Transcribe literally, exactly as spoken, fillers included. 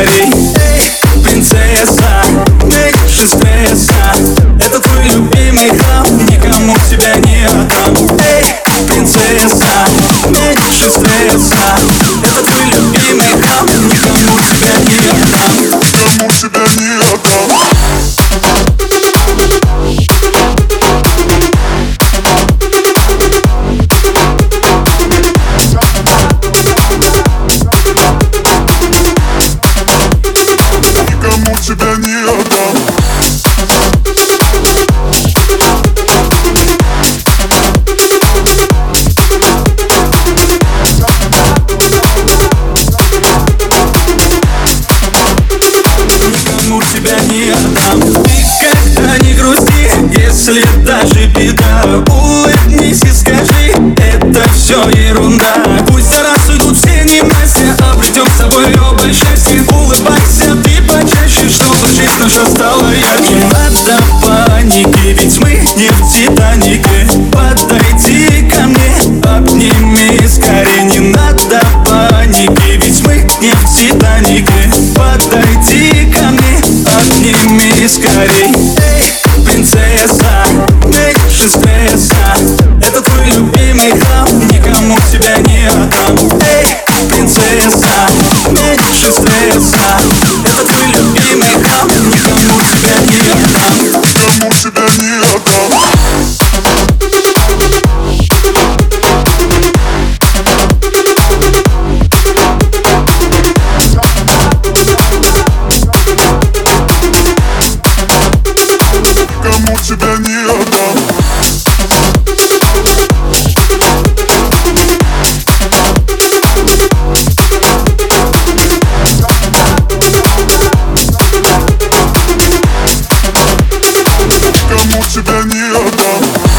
скорей. Эй, принцесса, меньше стресса. Это твой любимый храм, никому тебя не отдам. Эй, принцесса, меньше стресса. Это твой любимый храм, никому тебя не отдам. Никому тебя не отдам. Тебя не отдам. Никому тебя не отдам. Никогда не грусти, если даже беда. Улыбнись и скажи, это все ерунда. Пусть за раз уйдут все ненастья, обретем с тобой оба счастье. Улыбайся ты почаще, чтобы жизнь наша стала ярче. Не надо паники, ведь мы не в Титанике. Подойди ко мне, обними скорее. Не надо паники, ведь мы не в Титанике. Подойди ко мне, обними скорей. Эй, принцесса, меньше стресса. Это твой любимый храм, никому тебя не отдам. Эй, принцесса, меньше стресса. Это твой любимый храм, никому тебя не отдам. Никому тебя не отдам. Никому тебя не